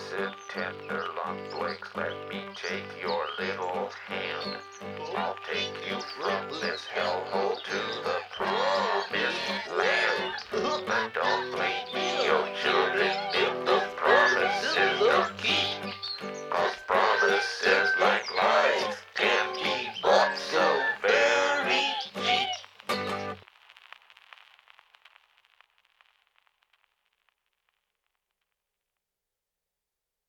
Sit tender long legs, let me take your little hand. I'll take you from this hellhole to the promised land. But don't blame me, oh children.